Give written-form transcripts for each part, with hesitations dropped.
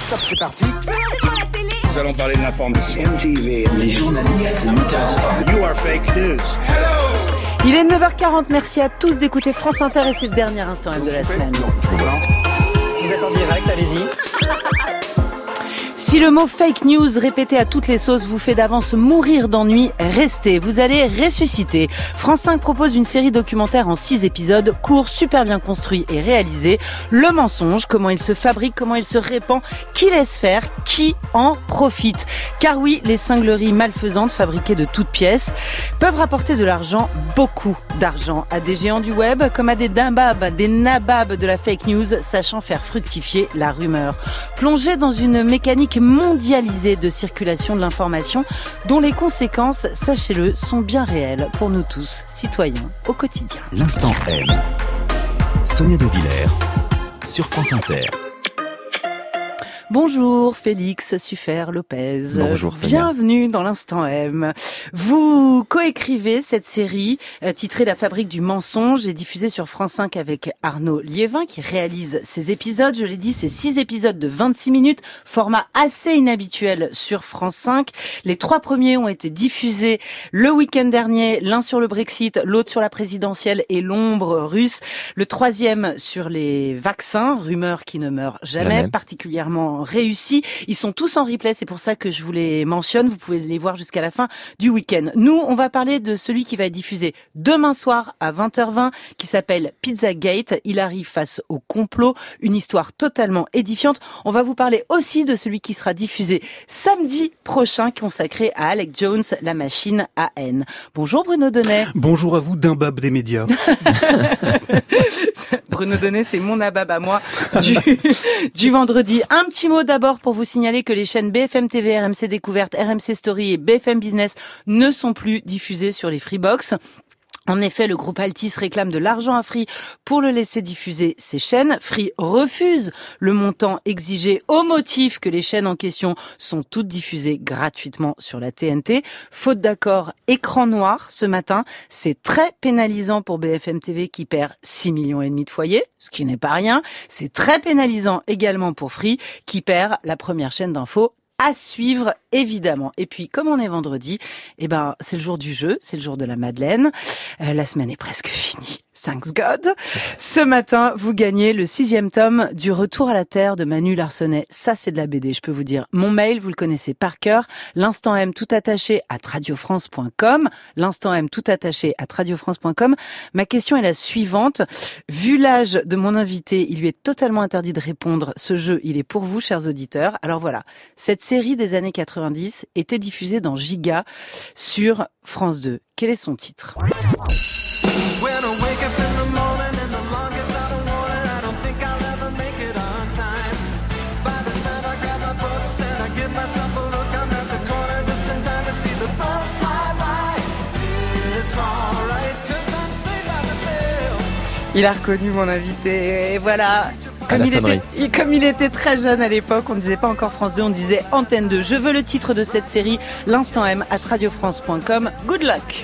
Stop, c'est parti. Nous allons parler de l'information. MTV, les journalistes ne m'intéressent pas. You are fake news. Hello. Il est 9h40, merci à tous d'écouter France Inter et c'est le dernier instant de la semaine. Vous êtes en direct, allez-y. Si le mot fake news répété à toutes les sauces vous fait d'avance mourir d'ennui, restez, vous allez ressusciter. France 5 propose une série documentaire en 6 épisodes, courts, super bien construits et réalisés. Le mensonge, comment il se fabrique, comment il se répand, qui laisse faire, qui en profite. Car oui, les cingleries malfaisantes fabriquées de toutes pièces peuvent rapporter de l'argent, beaucoup d'argent, à des géants du web comme à des nababs de la fake news sachant faire fructifier la rumeur. Plongés dans une mécanique mondialisée de circulation de l'information dont les conséquences, sachez-le, sont bien réelles pour nous tous, citoyens, au quotidien. L'instant M. Sonia De Villers sur France Inter. Bonjour Félix Suffert-Lopez. Bonjour Sonia. Bienvenue dans l'Instant M. Vous coécrivez cette série titrée La fabrique du mensonge et diffusée sur France 5 avec Arnaud Liévin qui réalise ces épisodes. Je l'ai dit, c'est 6 épisodes de 26 minutes, format assez inhabituel sur France 5. Les 3 premiers ont été diffusés le week-end dernier, l'un sur le Brexit, l'autre sur la présidentielle et l'ombre russe. Le 3e sur les vaccins, rumeurs qui ne meurent jamais. Particulièrement réussi. Ils sont tous en replay, c'est pour ça que je vous les mentionne. Vous pouvez les voir jusqu'à la fin du week-end. Nous, on va parler de celui qui va être diffusé demain soir à 20h20, qui s'appelle Pizzagate. Il arrive face au complot, une histoire totalement édifiante. On va vous parler aussi de celui qui sera diffusé samedi prochain, consacré à Alex Jones, la machine à haine. Bonjour Bruno Donnet. Bonjour à vous, d'imbab des médias. Bruno Donnet, c'est mon nabab à moi du vendredi. Un petit mot d'abord pour vous signaler que les chaînes BFM TV, RMC Découverte, RMC Story et BFM Business ne sont plus diffusées sur les Freebox. En effet, le groupe Altis réclame de l'argent à Free pour le laisser diffuser ses chaînes. Free refuse le montant exigé au motif que les chaînes en question sont toutes diffusées gratuitement sur la TNT. Faute d'accord, écran noir ce matin. C'est très pénalisant pour BFM TV qui perd 6,5 millions de foyers, ce qui n'est pas rien. C'est très pénalisant également pour Free qui perd la première chaîne d'infos. À suivre, évidemment. Et puis, comme on est vendredi, c'est le jour du jeu, c'est le jour de la Madeleine. La semaine est presque finie. Thanks God. Ce matin, vous gagnez le 6e tome du Retour à la Terre de Manu Larsonnet. Ça, c'est de la BD, je peux vous dire. Mon mail, vous le connaissez par cœur. L'instant M tout attaché à radiofrance.com. L'instant M tout attaché à radiofrance.com. Ma question est la suivante. Vu l'âge de mon invité, il lui est totalement interdit de répondre. Ce jeu, il est pour vous, chers auditeurs. Alors voilà. Cette série des années 90 était diffusée dans Giga sur France 2. Quel est son titre ? Il a reconnu mon invité, et voilà. Comme il était très jeune à l'époque, on ne disait pas encore France 2, on disait Antenne 2. Je veux le titre de cette série, l'Instant M, à radiofrance.com. Good luck.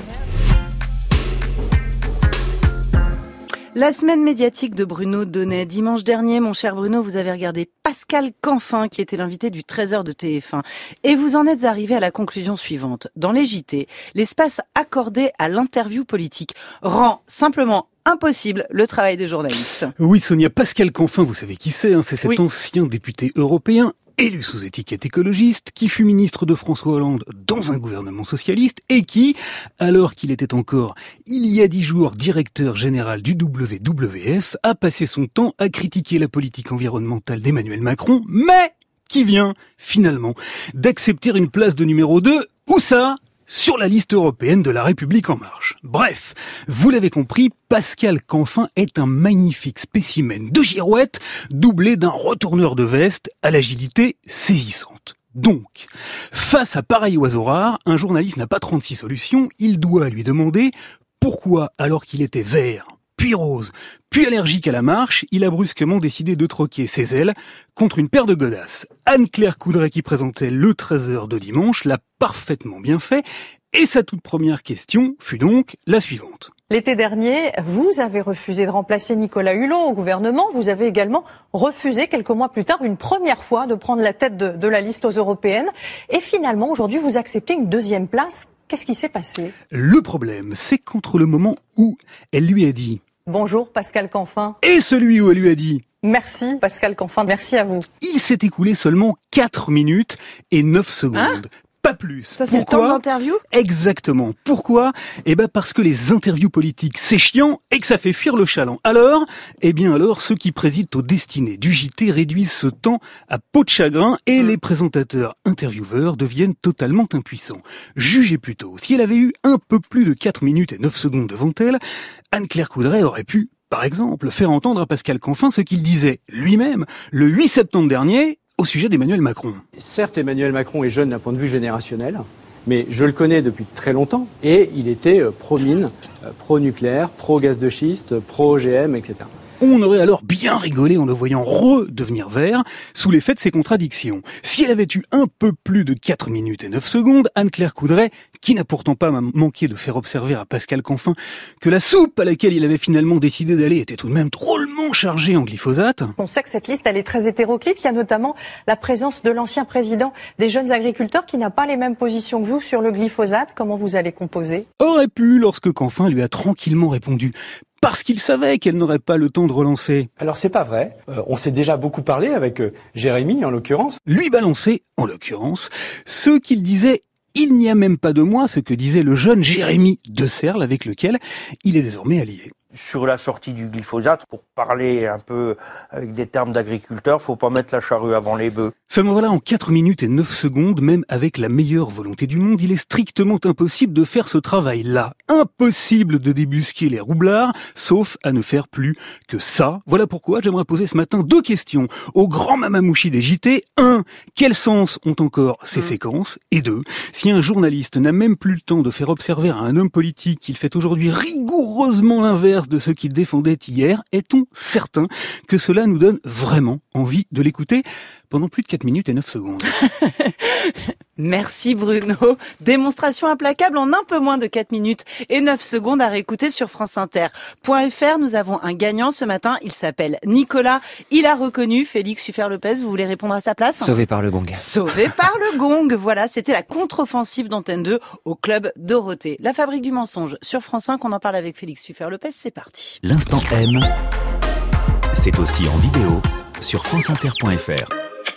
La semaine médiatique de Bruno Donnet. Dimanche dernier, mon cher Bruno, vous avez regardé Pascal Canfin, qui était l'invité du 13h de TF1. Et vous en êtes arrivé à la conclusion suivante. Dans les JT, l'espace accordé à l'interview politique rend simplement impossible le travail des journalistes. Oui, Sonia, Pascal Canfin, vous savez qui c'est, c'est cet ancien député européen, élu sous étiquette écologiste, qui fut ministre de François Hollande dans un gouvernement socialiste et qui, alors qu'il était encore, il y a 10 jours, directeur général du WWF, a passé son temps à critiquer la politique environnementale d'Emmanuel Macron, mais qui vient, finalement, d'accepter une place de numéro 2, où ça ? Sur la liste européenne de La République En Marche. Bref, vous l'avez compris, Pascal Canfin est un magnifique spécimen de girouette, doublé d'un retourneur de veste à l'agilité saisissante. Donc, face à pareil oiseau rare, un journaliste n'a pas 36 solutions, il doit lui demander pourquoi, alors qu'il était vert, puis rose, puis allergique à la marche, il a brusquement décidé de troquer ses ailes contre une paire de godasses. Anne-Claire Coudray, qui présentait le 13h de dimanche, l'a parfaitement bien fait, et sa toute première question fut donc la suivante. L'été dernier, vous avez refusé de remplacer Nicolas Hulot au gouvernement. Vous avez également refusé, quelques mois plus tard, une première fois de prendre la tête de la liste aux européennes. Et finalement, aujourd'hui, vous acceptez une deuxième place. Qu'est-ce qui s'est passé ? Le problème, c'est qu'entre le moment où elle lui a dit « Bonjour Pascal Canfin » et celui où elle lui a dit « Merci Pascal Canfin, merci à vous », il s'est écoulé seulement 4 minutes et 9 secondes. Pas plus. Ça, c'est Pourquoi ? le temps de l'interview ? Exactement. Pourquoi ? Parce que les interviews politiques, c'est chiant et que ça fait fuir le chaland. Alors, ceux qui président aux destinées du JT réduisent ce temps à peau de chagrin et les présentateurs intervieweurs deviennent totalement impuissants. Jugez plutôt, si elle avait eu un peu plus de 4 minutes et 9 secondes devant elle, Anne-Claire Coudray aurait pu, par exemple, faire entendre à Pascal Canfin ce qu'il disait lui-même le 8 septembre dernier au sujet d'Emmanuel Macron. Certes, Emmanuel Macron est jeune d'un point de vue générationnel, mais je le connais depuis très longtemps et il était pro-mine, pro-nucléaire, pro-gaz de schiste, pro-OGM, etc. On aurait alors bien rigolé en le voyant redevenir vert sous l'effet de ses contradictions. Si elle avait eu un peu plus de 4 minutes et 9 secondes, Anne-Claire Coudray, qui n'a pourtant pas manqué de faire observer à Pascal Canfin que la soupe à laquelle il avait finalement décidé d'aller était tout de même drôlement chargée en glyphosate. On sait que cette liste, elle est très hétéroclite. Il y a notamment la présence de l'ancien président des jeunes agriculteurs qui n'a pas les mêmes positions que vous sur le glyphosate. Comment vous allez composer ? Aurait pu lorsque Canfin lui a tranquillement répondu parce qu'il savait qu'elle n'aurait pas le temps de relancer. Alors c'est pas vrai, on s'est déjà beaucoup parlé avec Jérémy en l'occurrence. Lui balançait, en l'occurrence, ce qu'il disait il n'y a même pas 2 mois, ce que disait le jeune Jérémy de Serles avec lequel il est désormais allié. Sur la sortie du glyphosate, pour parler un peu avec des termes d'agriculteurs, faut pas mettre la charrue avant les bœufs. Seulement voilà, en 4 minutes et 9 secondes, même avec la meilleure volonté du monde, il est strictement impossible de faire ce travail-là. Impossible de débusquer les roublards, sauf à ne faire plus que ça. Voilà pourquoi j'aimerais poser ce matin 2 questions au grand mamamouchi des JT. 1. Quel sens ont encore ces séquences ? Et 2. Si un journaliste n'a même plus le temps de faire observer à un homme politique qu'il fait aujourd'hui rigoureusement l'inverse de ce qu'il défendait hier, est-on certain que cela nous donne vraiment envie de l'écouter pendant plus de 4 minutes et 9 secondes. Merci Bruno. Démonstration implacable en un peu moins de 4 minutes et 9 secondes à réécouter sur franceinter.fr. Nous avons un gagnant ce matin, il s'appelle Nicolas. Il a reconnu Félix Suffert-Lopez. Vous voulez répondre à sa place ? Sauvé par le gong. Sauvé par le gong. Voilà, c'était la contre-offensive d'Antenne 2 au Club Dorothée. La fabrique du mensonge sur France 5. On en parle avec Félix Suffert-Lopez. C'est parti. L'instant M, c'est aussi en vidéo sur franceinter.fr.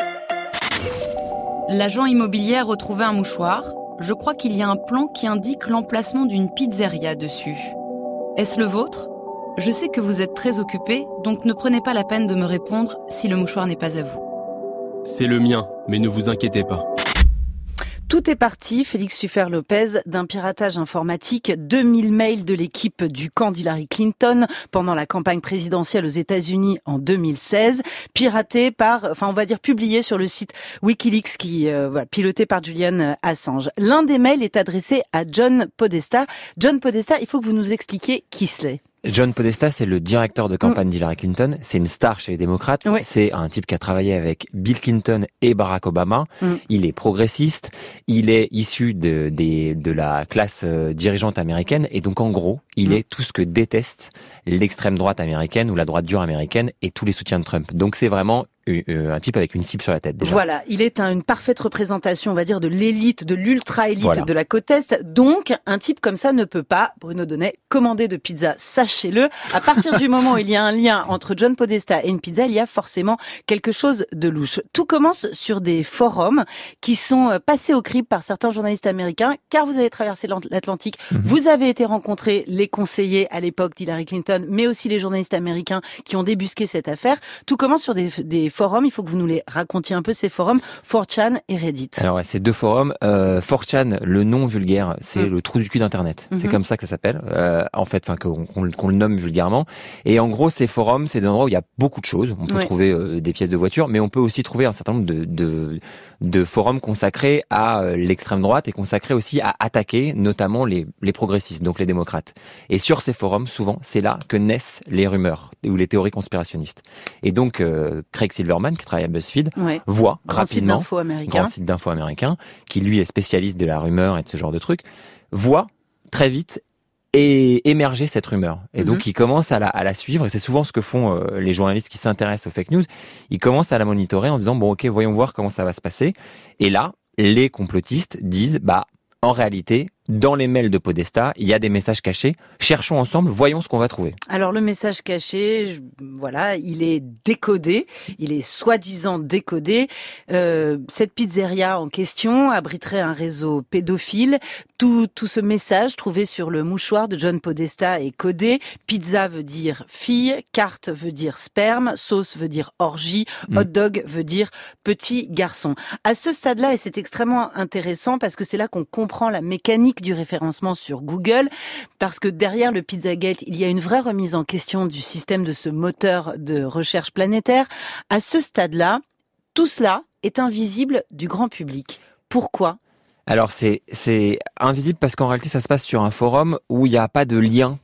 L'agent immobilier a retrouvé un mouchoir. Je crois qu'il y a un plan qui indique l'emplacement d'une pizzeria dessus. Est-ce le vôtre ? Je sais que vous êtes très occupé, donc ne prenez pas la peine de me répondre si le mouchoir n'est pas à vous. C'est le mien, mais ne vous inquiétez pas. Tout est parti, Félix Suffert-Lopez, d'un piratage informatique. 2000 mails de l'équipe du camp d'Hillary Clinton pendant la campagne présidentielle aux États-Unis en 2016, piraté publié sur le site Wikileaks piloté par Julian Assange. L'un des mails est adressé à John Podesta. John Podesta, il faut que vous nous expliquiez qui c'est. John Podesta, c'est le directeur de campagne d'Hillary Clinton. C'est une star chez les démocrates. Oui. C'est un type qui a travaillé avec Bill Clinton et Barack Obama. Il est progressiste. Il est issu de la classe dirigeante américaine. Et donc, en gros, il est tout ce que déteste l'extrême droite américaine ou la droite dure américaine et tous les soutiens de Trump. Donc, c'est vraiment un type avec une cible sur la tête, déjà. Voilà, il est une parfaite représentation, on va dire, de l'élite, de l'ultra-élite de la côte Est. Donc, un type comme ça ne peut pas, Bruno Donnet, commander de pizza, sachez-le. À partir du moment où il y a un lien entre John Podesta et une pizza, il y a forcément quelque chose de louche. Tout commence sur des forums qui sont passés au crible par certains journalistes américains, car vous avez traversé l'Atlantique, vous avez été rencontrer les conseillers à l'époque d'Hillary Clinton, mais aussi les journalistes américains qui ont débusqué cette affaire. Tout commence sur des forums, il faut que vous nous les racontiez un peu, ces forums, 4chan et Reddit. Alors ouais, c'est 2 forums. 4chan, le nom vulgaire, c'est le trou du cul d'Internet. C'est comme ça que ça s'appelle, qu'on le nomme vulgairement. Et en gros, ces forums, c'est des endroits où il y a beaucoup de choses. On peut trouver des pièces de voiture, mais on peut aussi trouver un certain nombre de forums consacrés à l'extrême droite et consacrés aussi à attaquer notamment les progressistes, donc les démocrates. Et sur ces forums, souvent, c'est là que naissent les rumeurs ou les théories conspirationnistes. Et donc, Craig Silverman, qui travaille à BuzzFeed, voit rapidement, grand site d'info américain, qui lui est spécialiste de la rumeur et de ce genre de trucs, voit très vite émerger cette rumeur. Et donc, ils commencent à la suivre, et c'est souvent ce que font les journalistes qui s'intéressent aux fake news. Ils commencent à la monitorer en se disant, bon, ok, voyons voir comment ça va se passer. Et là, les complotistes disent, en réalité, dans les mails de Podesta, il y a des messages cachés. Cherchons ensemble, voyons ce qu'on va trouver. Alors le message caché, il est décodé, il est soi-disant décodé. Cette pizzeria en question abriterait un réseau pédophile. Tout ce message trouvé sur le mouchoir de John Podesta est codé. Pizza veut dire fille, carte veut dire sperme, sauce veut dire orgie, hot dog veut dire petit garçon. À ce stade-là, et c'est extrêmement intéressant parce que c'est là qu'on comprend la mécanique du référencement sur Google, parce que derrière le Pizzagate, il y a une vraie remise en question du système de ce moteur de recherche planétaire. À ce stade-là, tout cela est invisible du grand public. Pourquoi ? Alors c'est invisible parce qu'en réalité ça se passe sur un forum où il n'y a pas de lien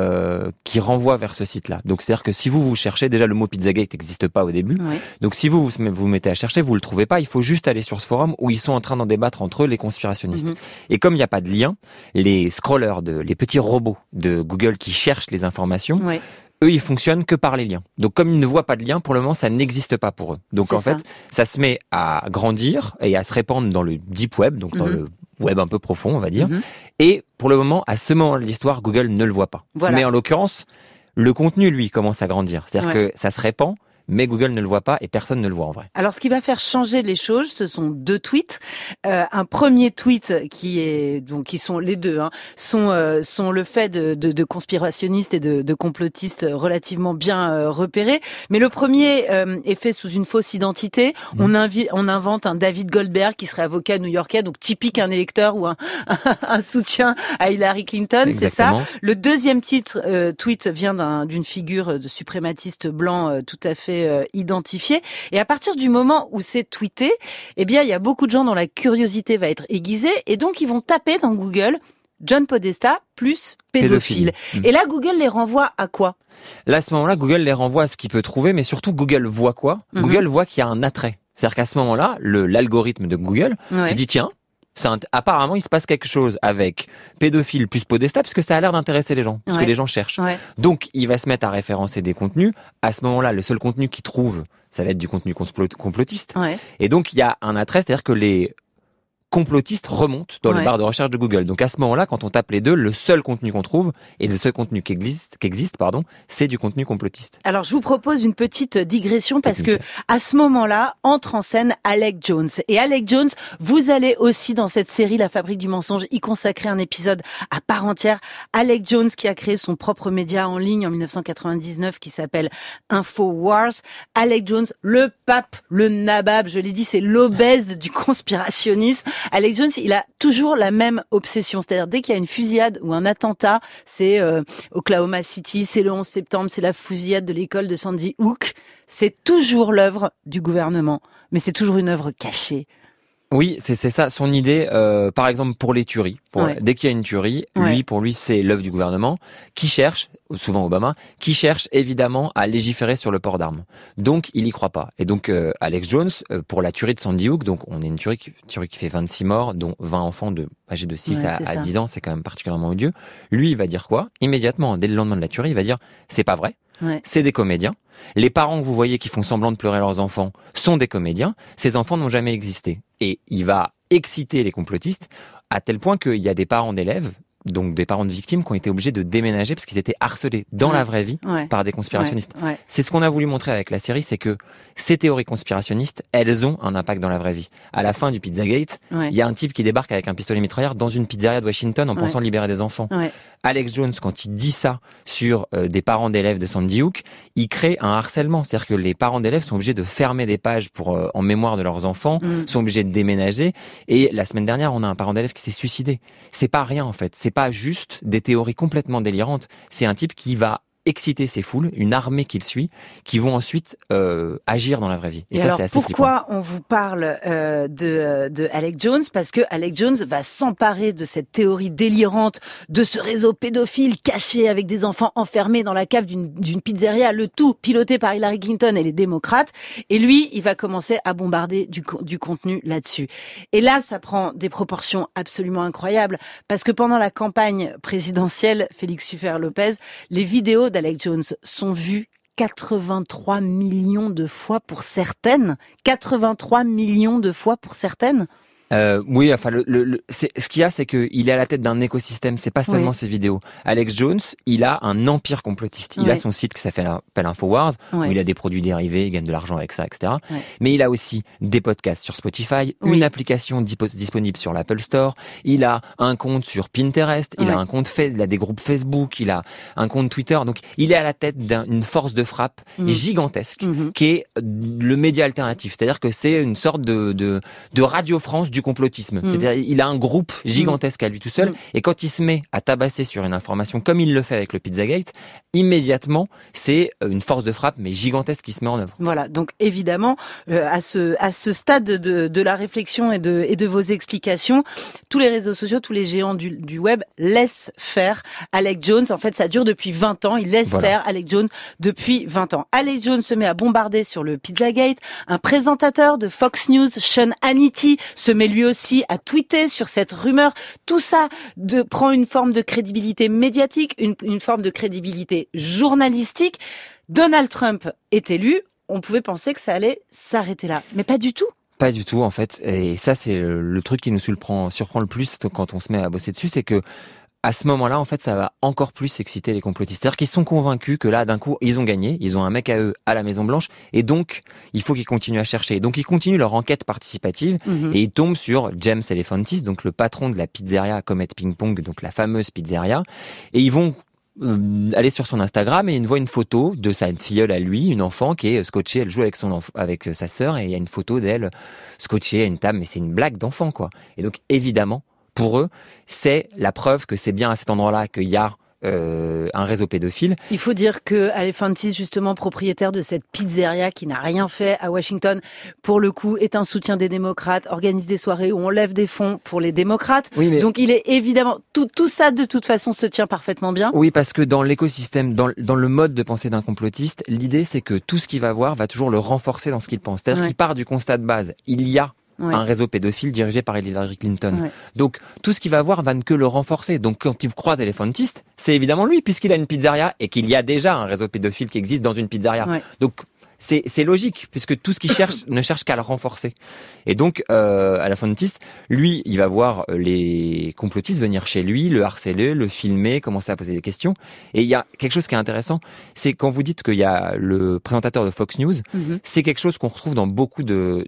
qui renvoie vers ce site-là. Donc c'est-à-dire que si vous cherchez, déjà le mot Pizzagate n'existe pas au début. Oui. Donc si vous mettez à chercher, vous le trouvez pas. Il faut juste aller sur ce forum où ils sont en train d'en débattre entre eux, les conspirationnistes. Et comme il n'y a pas de lien, les scrollers, les petits robots de Google qui cherchent les informations, eux, ils fonctionnent que par les liens. Donc, comme ils ne voient pas de lien, pour le moment, ça n'existe pas pour eux. Donc, fait, ça se met à grandir et à se répandre dans le deep web, donc dans le web un peu profond, on va dire. Et pour le moment, à ce moment de l'histoire, Google ne le voit pas. Voilà. Mais en l'occurrence, le contenu, lui, commence à grandir. C'est-à-dire que ça se répand, mais Google ne le voit pas et personne ne le voit en vrai. Alors, ce qui va faire changer les choses, ce sont 2 tweets. Un premier tweet qui sont les deux, sont le fait de conspirationnistes et de complotistes relativement bien repérés. Mais le premier est fait sous une fausse identité. On invente un David Goldberg qui serait avocat new-yorkais, donc typique un électeur ou un soutien à Hillary Clinton. Exactement. C'est ça. Le deuxième tweet vient d'une figure de suprématiste blanc tout à fait identifié. Et à partir du moment où c'est tweeté, il y a beaucoup de gens dont la curiosité va être aiguisée et donc ils vont taper dans Google John Podesta plus pédophile. Et là, Google les renvoie à quoi ? Là, à ce moment-là, Google les renvoie à ce qu'il peut trouver, mais surtout, Google voit quoi ? Google voit qu'il y a un attrait. C'est-à-dire qu'à ce moment-là, l'algorithme de Google se dit, tiens, apparemment, il se passe quelque chose avec pédophile plus Podesta, parce que ça a l'air d'intéresser les gens, parce que les gens cherchent. Donc, il va se mettre à référencer des contenus. À ce moment-là, le seul contenu qu'il trouve, ça va être du contenu complotiste. Et donc, il y a un attrait, c'est-à-dire que les complotistes remontent dans le barre de recherche de Google. Donc à ce moment-là, quand on tape les deux, le seul contenu qu'on trouve, et le seul contenu qui existe, c'est du contenu complotiste. Alors je vous propose une petite digression parce que à ce moment-là, entre en scène Alec Jones. Et Alec Jones, vous allez aussi dans cette série La Fabrique du mensonge y consacrer un épisode à part entière. Alec Jones qui a créé son propre média en ligne en 1999 qui s'appelle InfoWars. Alec Jones, le pape, le nabab, je l'ai dit, c'est l'obèse du conspirationnisme. Alex Jones, il a toujours la même obsession. C'est-à-dire, dès qu'il y a une fusillade ou un attentat, c'est Oklahoma City, c'est le 11 septembre, c'est la fusillade de l'école de Sandy Hook. C'est toujours l'œuvre du gouvernement. Mais c'est toujours une œuvre cachée. Oui, c'est ça. Son idée, par exemple, pour les tueries. Dès qu'il y a une tuerie, pour lui, c'est l'œuvre du gouvernement qui cherche, souvent Obama, qui cherche évidemment à légiférer sur le port d'armes. Donc, il y croit pas. Et donc, Alex Jones, pour la tuerie de Sandy Hook, donc on est une tuerie qui fait 26 morts, dont 20 enfants âgés de 6 à 10 ans, c'est quand même particulièrement odieux. Lui, il va dire quoi ? Immédiatement, dès le lendemain de la tuerie, il va dire, c'est pas vrai. C'est des comédiens. Les parents que vous voyez qui font semblant de pleurer leurs enfants sont des comédiens. Ces enfants n'ont jamais existé. Et il va exciter les complotistes à tel point qu'il y a des parents d'élèves, donc des parents de victimes, qui ont été obligés de déménager parce qu'ils étaient harcelés dans la vraie vie par des conspirationnistes. C'est ce qu'on a voulu montrer avec la série, c'est que ces théories conspirationnistes, elles ont un impact dans la vraie vie. À la fin du Pizzagate, il y a un type qui débarque avec un pistolet mitrailleur dans une pizzeria de Washington en pensant libérer des enfants. Alex Jones, quand il dit ça sur des parents d'élèves de Sandy Hook, il crée un harcèlement. C'est-à-dire que les parents d'élèves sont obligés de fermer des pages en mémoire de leurs enfants, sont obligés de déménager. Et la semaine dernière, on a un parent d'élève qui s'est suicidé. C'est pas rien, en fait. C'est pas juste des théories complètement délirantes. C'est un type qui va exciter ces foules, une armée qu'il suit, qui vont ensuite agir dans la vraie vie. Et ça, alors, c'est assez pourquoi flippant. on vous parle de Alex Jones? Parce que Alex Jones va s'emparer de cette théorie délirante de ce réseau pédophile caché avec des enfants enfermés dans la cave d'une pizzeria, le tout piloté par Hillary Clinton et les démocrates. Et lui, il va commencer à bombarder du contenu là-dessus. Et là, ça prend des proportions absolument incroyables, parce que pendant la campagne présidentielle, Félix Suffer-Lopez, les vidéos d'Alex Jones sont vues 83 millions de fois pour certaines. 83 millions de fois pour certaines. Oui, enfin, ce qu'il y a, c'est qu'il est à la tête d'un écosystème. C'est pas seulement ses vidéos. Alex Jones, il a un empire complotiste. Il a son site qui s'appelle Infowars, où il a des produits dérivés, il gagne de l'argent avec ça, etc. Mais il a aussi des podcasts sur Spotify, une application disponible sur l'Apple Store. Il a un compte sur Pinterest. Il a un compte il a des groupes Facebook. Il a un compte Twitter. Donc, il est à la tête d'une force de frappe gigantesque, qui est le média alternatif. C'est-à-dire que c'est une sorte de Radio France du complotisme. C'est-à-dire, il a un groupe gigantesque à lui tout seul, et quand il se met à tabasser sur une information comme il le fait avec le Pizzagate, immédiatement, c'est une force de frappe, mais gigantesque, qui se met en œuvre. Voilà. Donc, évidemment, à ce stade de la réflexion et de vos explications, tous les réseaux sociaux, tous les géants du web laissent faire Alex Jones. En fait, ça dure depuis 20 ans. Ils laissent faire Alex Jones depuis 20 ans. Alex Jones se met à bombarder sur le Pizzagate. Un présentateur de Fox News, Sean Hannity, se met lui aussi à tweeter sur cette rumeur. Tout ça prend une forme de crédibilité médiatique, une forme de crédibilité journalistique. Donald Trump est élu. On pouvait penser que ça allait s'arrêter là. Mais pas du tout. Pas du tout, en fait. Et ça, c'est le truc qui nous surprend le plus quand on se met à bosser dessus, c'est que à ce moment-là, en fait, ça va encore plus exciter les complotistes. C'est-à-dire qu'ils sont convaincus que là, d'un coup, ils ont gagné, ils ont un mec à eux à la Maison-Blanche, et donc, il faut qu'ils continuent à chercher. Donc, ils continuent leur enquête participative, et ils tombent sur James Alefantis, donc le patron de la pizzeria Comet Ping Pong, donc la fameuse pizzeria, et ils vont aller sur son Instagram, et ils voient une photo de sa filleule à lui, une enfant qui est scotchée, elle joue avec sa sœur, et il y a une photo d'elle scotchée à une table, mais c'est une blague d'enfant, quoi. Et donc, évidemment, pour eux, c'est la preuve que c'est bien à cet endroit-là qu'il y a un réseau pédophile. Il faut dire que Alefantis, justement propriétaire de cette pizzeria qui n'a rien fait à Washington, pour le coup, est un soutien des démocrates, organise des soirées où on lève des fonds pour les démocrates. Oui, mais donc il est évidemment tout ça de toute façon se tient parfaitement bien. Oui, parce que dans l'écosystème, dans le mode de pensée d'un complotiste, l'idée c'est que tout ce qu'il va voir va toujours le renforcer dans ce qu'il pense. C'est-à-dire qu'il part du constat de base. Il y a un réseau pédophile dirigé par Hillary Clinton. Donc, tout ce qu'il va voir va ne que le renforcer. Donc, quand il croise Alefantis, c'est évidemment lui, puisqu'il a une pizzeria et qu'il y a déjà un réseau pédophile qui existe dans une pizzeria. Donc, c'est logique, puisque tout ce qu'il cherche ne cherche qu'à le renforcer. Et donc, Alefantis, lui, il va voir les complotistes venir chez lui, le harceler, le filmer, commencer à poser des questions. Et il y a quelque chose qui est intéressant, c'est quand vous dites qu'il y a le présentateur de Fox News, c'est quelque chose qu'on retrouve dans beaucoup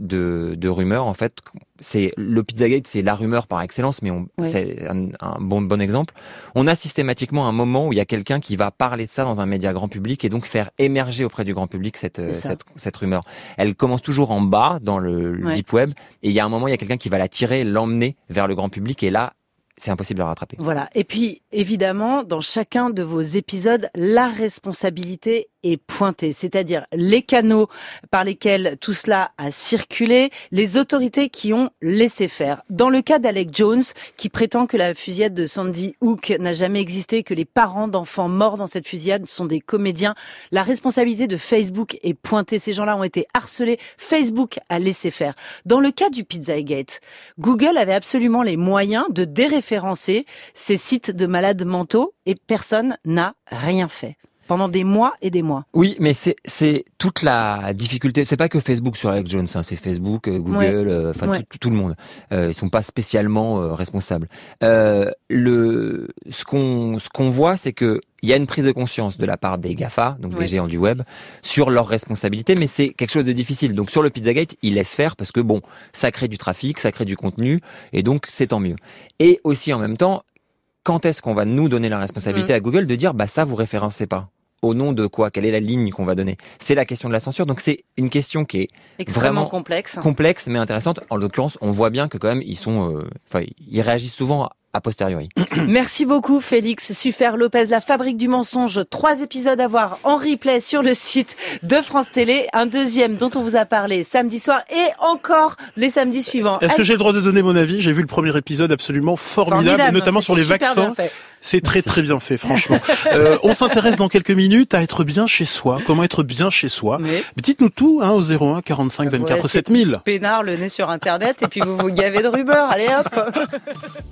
de rumeurs, en fait. C'est le Pizzagate, c'est la rumeur par excellence, mais c'est un bon exemple. On a systématiquement un moment où il y a quelqu'un qui va parler de ça dans un média grand public et donc faire émerger auprès du grand public cette rumeur. Elle commence toujours en bas dans le deep web, et il y a un moment, il y a quelqu'un qui va la tirer, l'emmener vers le grand public, et là, c'est impossible à rattraper. Voilà. Et puis, évidemment, dans chacun de vos épisodes, la responsabilité est pointée. C'est-à-dire les canaux par lesquels tout cela a circulé, les autorités qui ont laissé faire. Dans le cas d'Alex Jones, qui prétend que la fusillade de Sandy Hook n'a jamais existé, que les parents d'enfants morts dans cette fusillade sont des comédiens, la responsabilité de Facebook est pointée. Ces gens-là ont été harcelés. Facebook a laissé faire. Dans le cas du Pizzagate, Google avait absolument les moyens de déréférencer ces sites de malades mentaux et personne n'a rien fait. Pendant des mois et des mois. Oui, mais c'est toute la difficulté. C'est pas que Facebook sur Alex Jones, hein, c'est Facebook, Google, tout le monde. Ils sont pas spécialement responsables. Ce qu'on voit, c'est que il y a une prise de conscience de la part des GAFA, donc des géants du web, sur leurs responsabilités, mais c'est quelque chose de difficile. Donc sur le Pizzagate, ils laissent faire parce que bon, ça crée du trafic, ça crée du contenu, et donc c'est tant mieux. Et aussi en même temps, quand est-ce qu'on va nous donner la responsabilité à Google de dire, bah ça vous référencez pas? Au nom de quoi? Quelle est la ligne qu'on va donner? C'est la question de la censure. Donc c'est une question qui est extrêmement complexe mais intéressante. En l'occurrence, on voit bien que quand même ils sont, ils réagissent souvent a posteriori. Merci beaucoup Félix Suffert Lopez, La Fabrique du mensonge. 3 épisodes à voir en replay sur le site de France Télé. Un deuxième dont on vous a parlé samedi soir et encore les samedis suivants. Est-ce que j'ai le droit de donner mon avis? J'ai vu le premier épisode absolument formidable notamment sur les vaccins. C'est très très bien fait, franchement. On s'intéresse dans quelques minutes à être bien chez soi. Comment être bien chez soi? Dites-nous tout au 01 45 24 7000. Pénard, le nez sur Internet, et puis vous vous gavez de rumeurs. Allez hop.